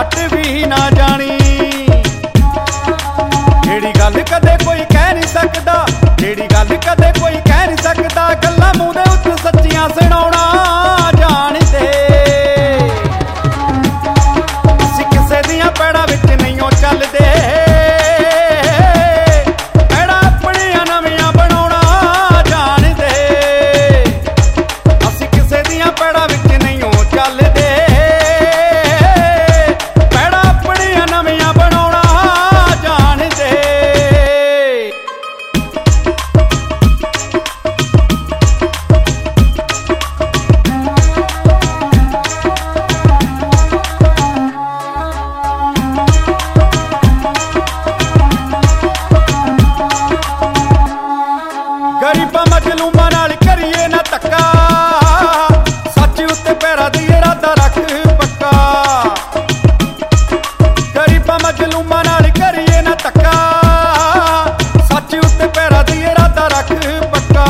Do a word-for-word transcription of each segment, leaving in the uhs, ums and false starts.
घट भी ना जानी। जेड़ी गल कदे कोई कह नहीं सकदा, जेड़ी गल कदे कोई कह नहीं सकदा, गल्लां मूंह दे उत्ते सच्चियां सुणाउणा जाणदे। असीं किसे दियां पैड़ां विच नहीं ओ चलदे, पैड़ां अपणियां नवीआं बनाउणा जाणदे। असीं किसे दियां पैड़ां विच नहीं ओ चलदे, पैड़ां अपणियां नवीआं बनाउणा जाणदे। गरीबां मजलूमां नाल करिए ना धक्का, सच उत्ते पैरां दी इरादा रख पक्का। गरीबां मजलूमां नाल करिए ना धक्का, सच उत्ते पैरां दी इरादा रख पक्का।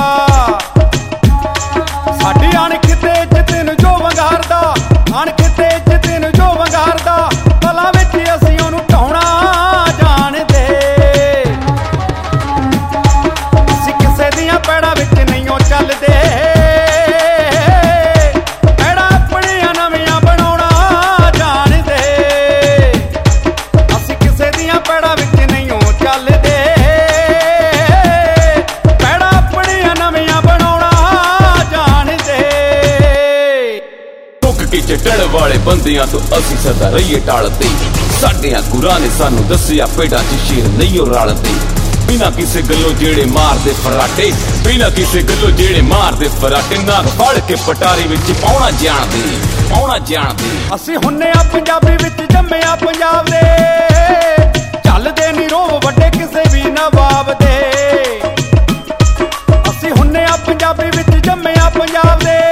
साडी अणख ते इज्जत नूं जो वंगारदा, अणख ते इज्जत नूं जो वंगारदा, भला विच असीं ओहनूं ढाउणा जाणदे। असीं किसे दियां पैड़ां विच नहीं ओ चलदे, पैड़ां अपणियां नवीआं बनाउणा जाणदे। असीं किसे दियां पैड़ां विच नहीं ओ चलदे, पैड़ां अपणियां नवीआं बनाउणा जाणदे। टुक के चढ़ वाले बंदियां तो असीं सदा रहीए टालदे, साडियां गुरां ने सानू दस्सिया पेड़ां च शेर नहीं ओ रलदे। बिना किसे गल्लों जेड़े मारदे फराटे, बिना किसे गल्लों जेड़े मारदे फराटे, नाग फड़ के पटारी विच पाउणा जाणदे, पाउणा जाणदे। असीं हुन्ने आ पंजाबी विच जम्मे आ पंजाब दे, चलदे नी रोह वड्डे किसे भी नवाब दे। असीं हुन्ने आ पंजाबी विच जम्मे आ पंजाब दे,